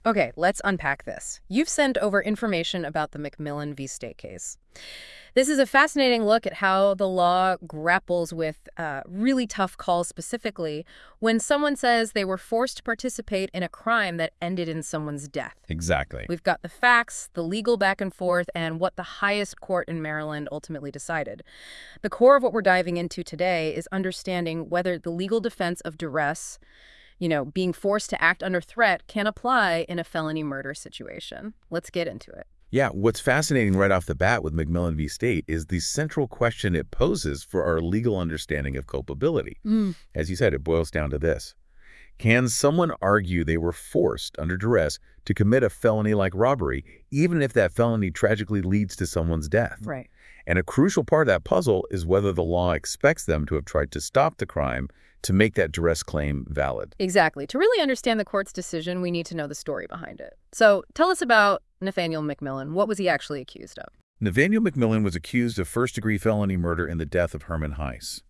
Okay, let's unpack this. You've sent over information about the McMillan v. State case. This is a fascinating look at how the law grapples with really tough calls, specifically when someone says they were forced to participate in a crime that ended in someone's death. Exactly. We've got the facts, the legal back and forth, and what the highest court in Maryland ultimately decided. The core of what we're diving into today is understanding whether the legal defense of duress, being forced to act under threat, can apply in a felony murder situation. Let's get into it. Yeah, what's fascinating right off the bat with McMillan v. State is the central question it poses for our legal understanding of culpability. As you said, it boils down to this. Can someone argue they were forced under duress to commit a felony like robbery, even if that felony tragically leads to someone's death? Right. And a crucial part of that puzzle is whether the law expects them to have tried to stop the crime to make that duress claim valid. Exactly. To really understand the court's decision, we need to know the story behind it. So tell us about Nathaniel McMillan. What was he actually accused of? Nathaniel McMillan was accused of first-degree felony murder in the death of Herman Heiss.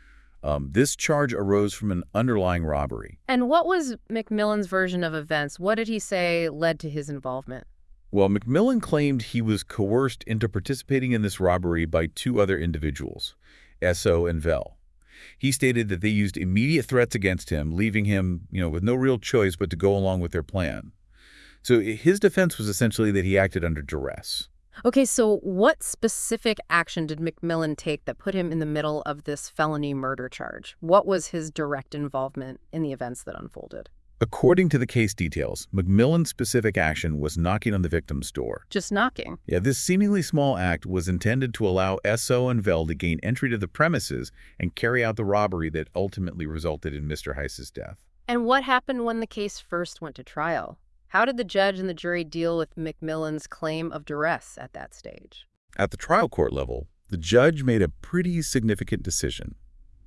This charge arose from an underlying robbery. And what was McMillan's version of events? What did he say led to his involvement? Well, McMillan claimed he was coerced into participating in this robbery by two other individuals, Esso and Vell. He stated that they used immediate threats against him, leaving him, with no real choice but to go along with their plan. So his defense was essentially that he acted under duress. Okay, so what specific action did McMillan take that put him in the middle of this felony murder charge? What was his direct involvement in the events that unfolded? According to the case details, McMillan's specific action was knocking on the victim's door. Just knocking. Yeah, this seemingly small act was intended to allow Esso and Vell to gain entry to the premises and carry out the robbery that ultimately resulted in Mr. Heiss's death. And what happened when the case first went to trial? How did the judge and the jury deal with McMillan's claim of duress at that stage? At the trial court level, the judge made a pretty significant decision.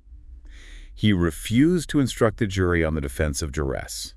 He refused to instruct the jury on the defense of duress.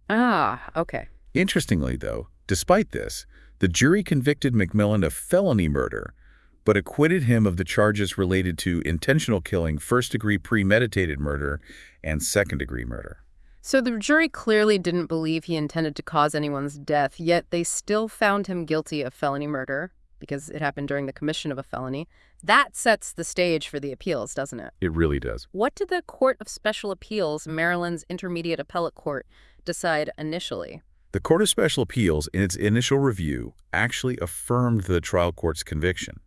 Ah, okay. Interestingly, though, despite this, the jury convicted McMillan of felony murder, but acquitted him of the charges related to intentional killing, first-degree premeditated murder, and second-degree murder. So the jury clearly didn't believe he intended to cause anyone's death, yet they still found him guilty of felony murder because it happened during the commission of a felony. That sets the stage for the appeals, doesn't it? It really does. What did the Court of Special Appeals, Maryland's Intermediate Appellate Court, decide initially? The Court of Special Appeals, in its initial review, actually affirmed the trial court's conviction.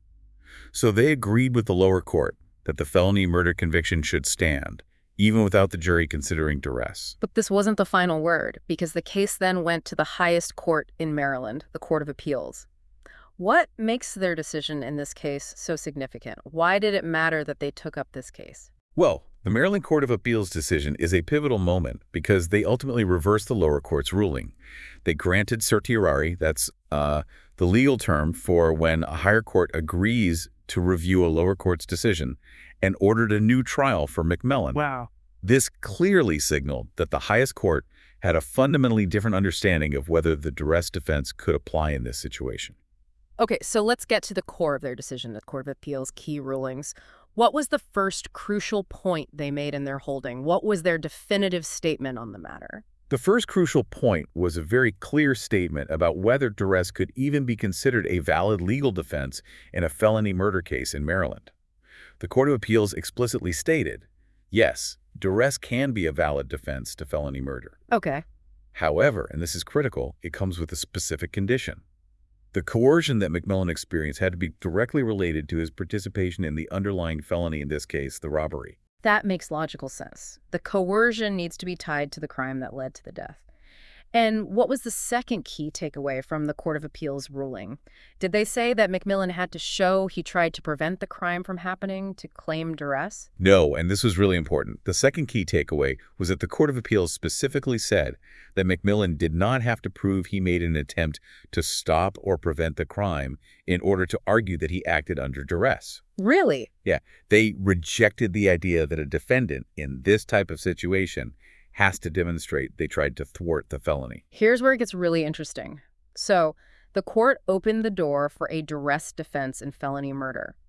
So they agreed with the lower court that the felony murder conviction should stand, even without the jury considering duress. But this wasn't the final word, because the case then went to the highest court in Maryland, the Court of Appeals. What makes their decision in this case so significant? Why did it matter that they took up this case? Well, the Maryland Court of Appeals decision is a pivotal moment because they ultimately reversed the lower court's ruling. They granted certiorari, that's the legal term for when a higher court agrees to review a lower court's decision, and ordered a new trial for McMillan. Wow. This clearly signaled that the highest court had a fundamentally different understanding of whether the duress defense could apply in this situation. Okay, so let's get to the core of their decision, the Court of Appeals' key rulings. What was the first crucial point they made in their holding? What was their definitive statement on the matter? The first crucial point was a very clear statement about whether duress could even be considered a valid legal defense in a felony murder case in Maryland. The Court of Appeals explicitly stated, yes, duress can be a valid defense to felony murder. Okay. However, and this is critical, it comes with a specific condition. The coercion that McMillan experienced had to be directly related to his participation in the underlying felony, in this case, the robbery. That makes logical sense. The coercion needs to be tied to the crime that led to the death. And what was the second key takeaway from the Court of Appeals ruling? Did they say that McMillan had to show he tried to prevent the crime from happening to claim duress? No, and this was really important. The second key takeaway was that the Court of Appeals specifically said that McMillan did not have to prove he made an attempt to stop or prevent the crime in order to argue that he acted under duress. Really? Yeah, they rejected the idea that a defendant in this type of situation has to demonstrate they tried to thwart the felony. Here's where it gets really interesting. So, the court opened the door for a duress defense in felony murder.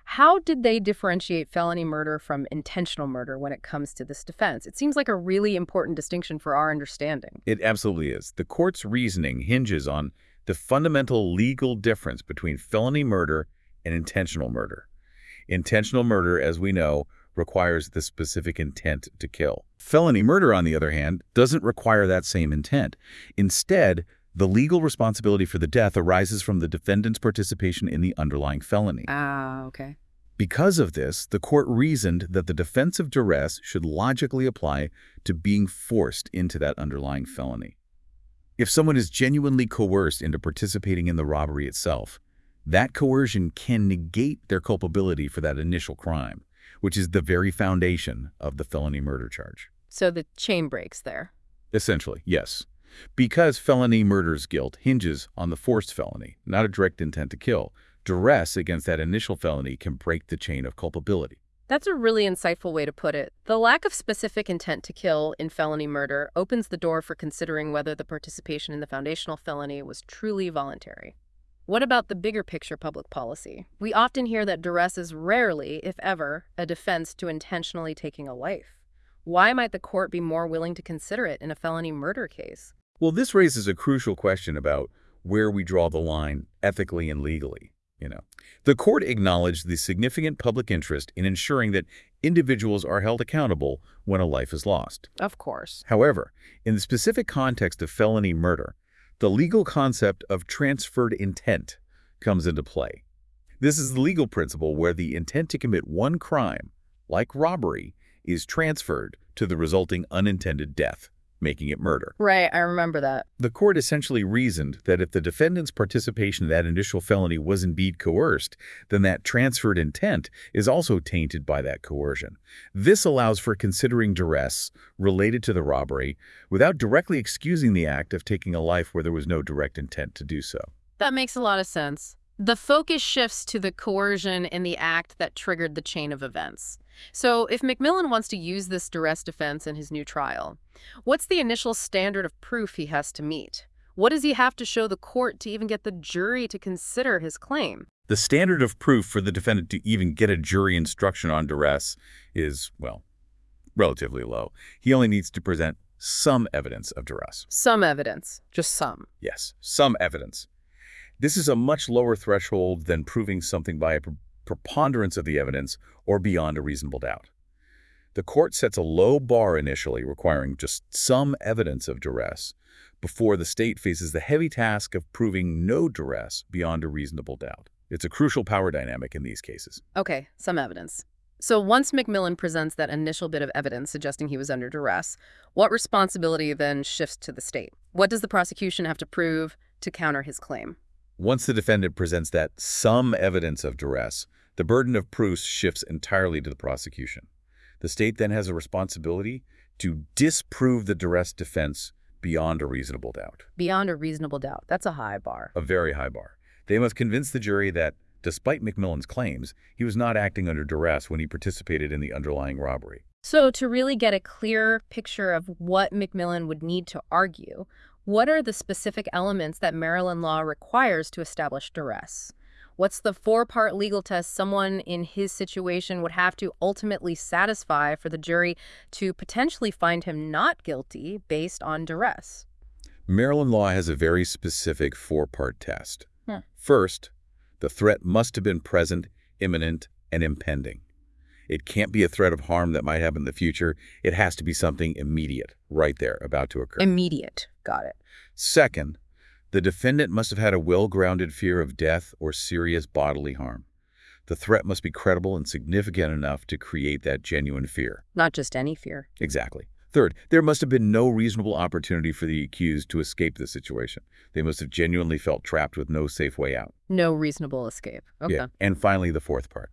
How did they differentiate felony murder from intentional murder when it comes to this defense? It seems like a really important distinction for our understanding. It absolutely is. The court's reasoning hinges on the fundamental legal difference between felony murder and intentional murder. Intentional murder, as we know, requires the specific intent to kill. Felony murder, on the other hand, doesn't require that same intent. Instead, the legal responsibility for the death arises from the defendant's participation in the underlying felony. Ah, okay. Because of this, the court reasoned that the defense of duress should logically apply to being forced into that underlying felony. If someone is genuinely coerced into participating in the robbery itself, that coercion can negate their culpability for that initial crime, which is the very foundation of the felony murder charge. So the chain breaks there. Essentially, yes. Because felony murder's guilt hinges on the forced felony, not a direct intent to kill, duress against that initial felony can break the chain of culpability. That's a really insightful way to put it. The lack of specific intent to kill in felony murder opens the door for considering whether the participation in the foundational felony was truly voluntary. What about the bigger picture public policy? We often hear that duress is rarely, if ever, a defense to intentionally taking a life. Why might the court be more willing to consider it in a felony murder case? Well, this raises a crucial question about where we draw the line ethically and legally. The court acknowledged the significant public interest in ensuring that individuals are held accountable when a life is lost. Of course. However, in the specific context of felony murder, the legal concept of transferred intent comes into play. This is the legal principle where the intent to commit one crime, like robbery, is transferred to the resulting unintended death, making it murder. Right, I remember that. The court essentially reasoned that if the defendant's participation in that initial felony was indeed coerced, then that transferred intent is also tainted by that coercion. This allows for considering duress related to the robbery without directly excusing the act of taking a life where there was no direct intent to do so. That makes a lot of sense. The focus shifts to the coercion in the act that triggered the chain of events. So if McMillan wants to use this duress defense in his new trial, what's the initial standard of proof he has to meet? What does he have to show the court to even get the jury to consider his claim? The standard of proof for the defendant to even get a jury instruction on duress is, well, relatively low. He only needs to present some evidence of duress. Some evidence. Just some. Yes, some evidence. This is a much lower threshold than proving something by a preponderance of the evidence or beyond a reasonable doubt. The court sets a low bar initially, requiring just some evidence of duress, before the state faces the heavy task of proving no duress beyond a reasonable doubt. It's a crucial power dynamic in these cases. Okay, some evidence. So once McMillan presents that initial bit of evidence suggesting he was under duress, what responsibility then shifts to the state? What does the prosecution have to prove to counter his claim? Once the defendant presents that some evidence of duress, the burden of proof shifts entirely to the prosecution. The state then has a responsibility to disprove the duress defense beyond a reasonable doubt. Beyond a reasonable doubt. That's a high bar. A very high bar. They must convince the jury that, despite McMillan's claims, he was not acting under duress when he participated in the underlying robbery. So to really get a clear picture of what McMillan would need to argue, what are the specific elements that Maryland law requires to establish duress? What's the four-part legal test someone in his situation would have to ultimately satisfy for the jury to potentially find him not guilty based on duress? Maryland law has a very specific four-part test. First, the threat must have been present, imminent, and impending. It can't be a threat of harm that might happen in the future. It has to be something immediate, right there, about to occur. Immediate. Got it. Second, the defendant must have had a well-grounded fear of death or serious bodily harm. The threat must be credible and significant enough to create that genuine fear. Not just any fear. Exactly. Third, there must have been no reasonable opportunity for the accused to escape the situation. They must have genuinely felt trapped with no safe way out. No reasonable escape. Okay. Yeah. And finally, the fourth part.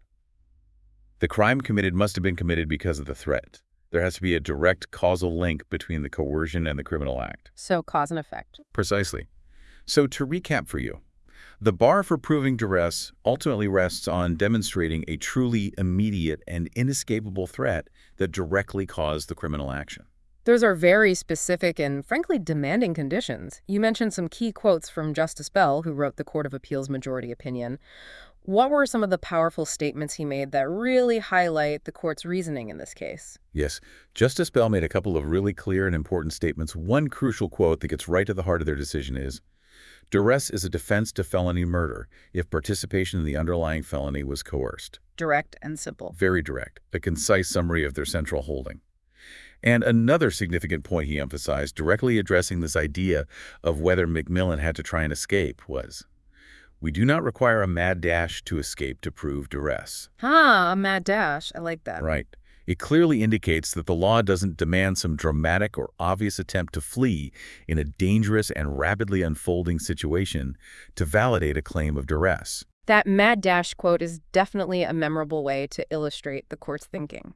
The crime committed must have been committed because of the threat. There has to be a direct causal link between the coercion and the criminal act. So cause and effect. Precisely. So to recap for you, the bar for proving duress ultimately rests on demonstrating a truly immediate and inescapable threat that directly caused the criminal action. Those are very specific and, frankly, demanding conditions. You mentioned some key quotes from Justice Bell, who wrote the Court of Appeals majority opinion. What were some of the powerful statements he made that really highlight the court's reasoning in this case? Yes, Justice Bell made a couple of really clear and important statements. One crucial quote that gets right to the heart of their decision is, "Duress is a defense to felony murder if participation in the underlying felony was coerced." Direct and simple. Very direct, a concise summary of their central holding. And another significant point he emphasized, directly addressing this idea of whether McMillan had to try and escape, was, "We do not require a mad dash to escape to prove duress." A mad dash. I like that. Right. It clearly indicates that the law doesn't demand some dramatic or obvious attempt to flee in a dangerous and rapidly unfolding situation to validate a claim of duress. That mad dash quote is definitely a memorable way to illustrate the court's thinking.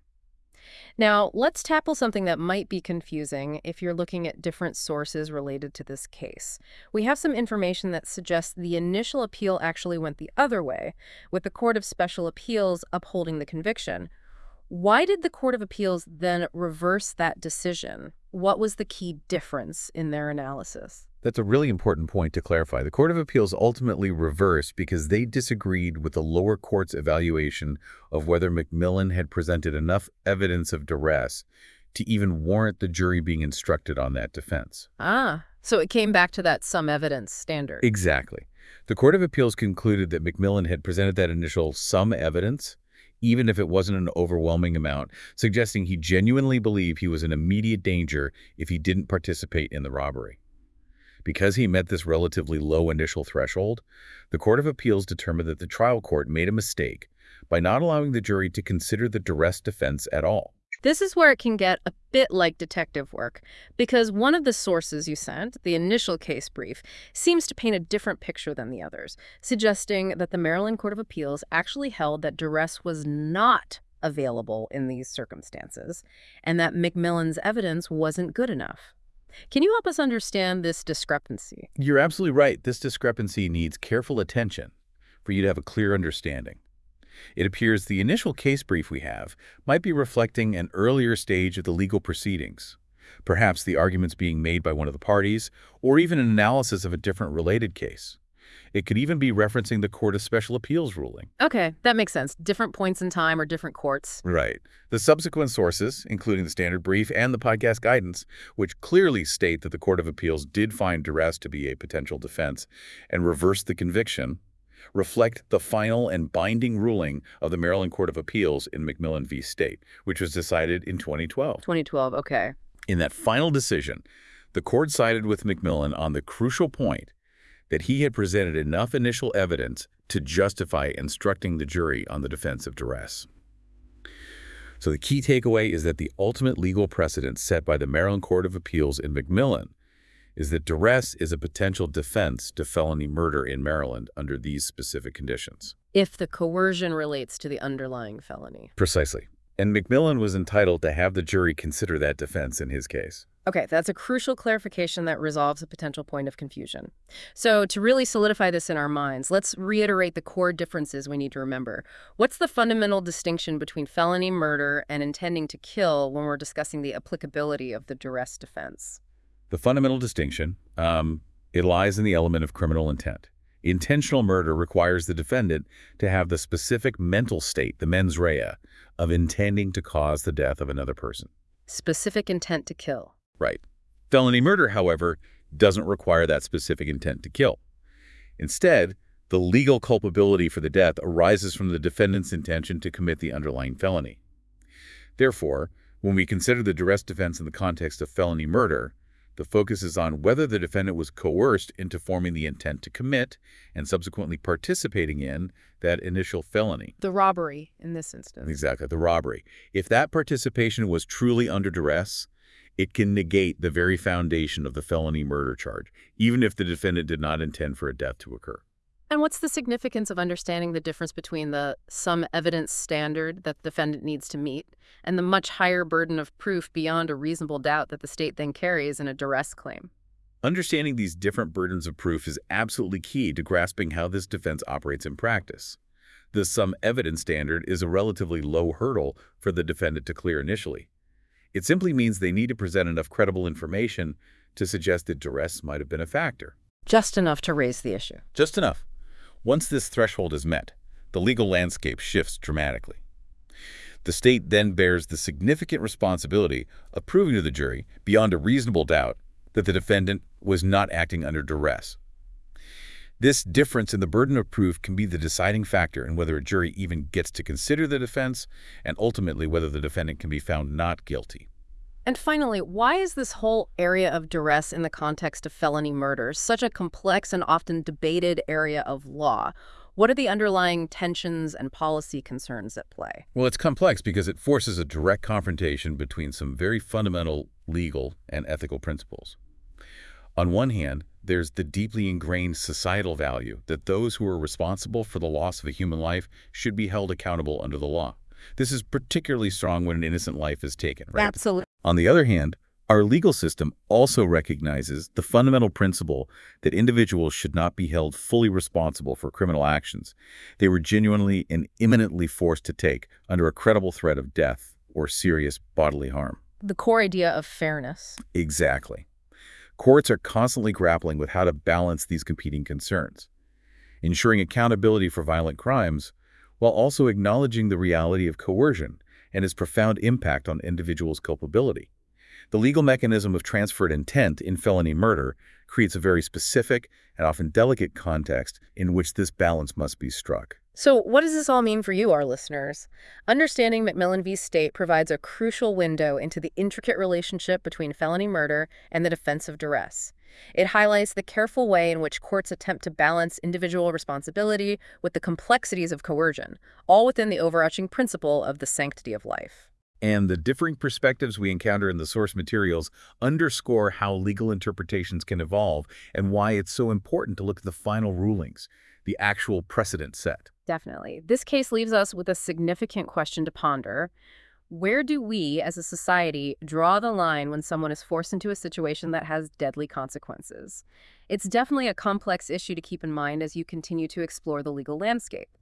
Now, let's tackle something that might be confusing if you're looking at different sources related to this case. We have some information that suggests the initial appeal actually went the other way, with the Court of Special Appeals upholding the conviction. Why did the Court of Appeals then reverse that decision? What was the key difference in their analysis? That's a really important point to clarify. The Court of Appeals ultimately reversed because they disagreed with the lower court's evaluation of whether McMillan had presented enough evidence of duress to even warrant the jury being instructed on that defense. So it came back to that some evidence standard. Exactly. The Court of Appeals concluded that McMillan had presented that initial some evidence, even if it wasn't an overwhelming amount, suggesting he genuinely believed he was in immediate danger if he didn't participate in the robbery. Because he met this relatively low initial threshold, the Court of Appeals determined that the trial court made a mistake by not allowing the jury to consider the duress defense at all. This is where it can get a bit like detective work, because one of the sources you sent, the initial case brief, seems to paint a different picture than the others, suggesting that the Maryland Court of Appeals actually held that duress was not available in these circumstances, and that McMillan's evidence wasn't good enough. Can you help us understand this discrepancy? You're absolutely right. This discrepancy needs careful attention for you to have a clear understanding. It appears the initial case brief we have might be reflecting an earlier stage of the legal proceedings, perhaps the arguments being made by one of the parties, or even an analysis of a different related case. It could even be referencing the Court of Special Appeals ruling. Okay, that makes sense. Different points in time or different courts. Right. The subsequent sources, including the standard brief and the podcast guidance, which clearly state that the Court of Appeals did find duress to be a potential defense and reversed the conviction, reflect the final and binding ruling of the Maryland Court of Appeals in McMillan v. State, which was decided in 2012. 2012, okay. In that final decision, the court sided with McMillan on the crucial point that he had presented enough initial evidence to justify instructing the jury on the defense of duress. So the key takeaway is that the ultimate legal precedent set by the Maryland Court of Appeals in McMillan is that duress is a potential defense to felony murder in Maryland under these specific conditions. If the coercion relates to the underlying felony. Precisely. And McMillan was entitled to have the jury consider that defense in his case. Okay, that's a crucial clarification that resolves a potential point of confusion. So to really solidify this in our minds, let's reiterate the core differences we need to remember. What's the fundamental distinction between felony murder and intending to kill when we're discussing the applicability of the duress defense? The fundamental distinction, it lies in the element of criminal intent. Intentional murder requires the defendant to have the specific mental state, the mens rea, of intending to cause the death of another person. Specific intent to kill. Right. Felony murder, however, doesn't require that specific intent to kill. Instead, the legal culpability for the death arises from the defendant's intention to commit the underlying felony. Therefore, when we consider the duress defense in the context of felony murder, the focus is on whether the defendant was coerced into forming the intent to commit and subsequently participating in that initial felony. The robbery in this instance. Exactly, the robbery. If that participation was truly under duress, it can negate the very foundation of the felony murder charge, even if the defendant did not intend for a death to occur. And what's the significance of understanding the difference between the some evidence standard that the defendant needs to meet and the much higher burden of proof beyond a reasonable doubt that the state then carries in a duress claim? Understanding these different burdens of proof is absolutely key to grasping how this defense operates in practice. The some evidence standard is a relatively low hurdle for the defendant to clear initially. It simply means they need to present enough credible information to suggest that duress might have been a factor. Just enough to raise the issue. Just enough. Once this threshold is met, the legal landscape shifts dramatically. The state then bears the significant responsibility of proving to the jury, beyond a reasonable doubt, that the defendant was not acting under duress. This difference in the burden of proof can be the deciding factor in whether a jury even gets to consider the defense and ultimately whether the defendant can be found not guilty. And finally, why is this whole area of duress in the context of felony murder such a complex and often debated area of law? What are the underlying tensions and policy concerns at play? Well, it's complex because it forces a direct confrontation between some very fundamental legal and ethical principles. On one hand, there's the deeply ingrained societal value that those who are responsible for the loss of a human life should be held accountable under the law. This is particularly strong when an innocent life is taken, right? Absolutely. On the other hand, our legal system also recognizes the fundamental principle that individuals should not be held fully responsible for criminal actions they were genuinely and imminently forced to take under a credible threat of death or serious bodily harm. The core idea of fairness. Exactly. Courts are constantly grappling with how to balance these competing concerns, ensuring accountability for violent crimes while also acknowledging the reality of coercion and its profound impact on individuals' culpability. The legal mechanism of transferred intent in felony murder creates a very specific and often delicate context in which this balance must be struck. So what does this all mean for you, our listeners? Understanding McMillan v. State provides a crucial window into the intricate relationship between felony murder and the defense of duress. It highlights the careful way in which courts attempt to balance individual responsibility with the complexities of coercion, all within the overarching principle of the sanctity of life. And the differing perspectives we encounter in the source materials underscore how legal interpretations can evolve and why it's so important to look at the final rulings, the actual precedent set. Definitely. This case leaves us with a significant question to ponder. Where do we, as a society, draw the line when someone is forced into a situation that has deadly consequences? It's definitely a complex issue to keep in mind as you continue to explore the legal landscape.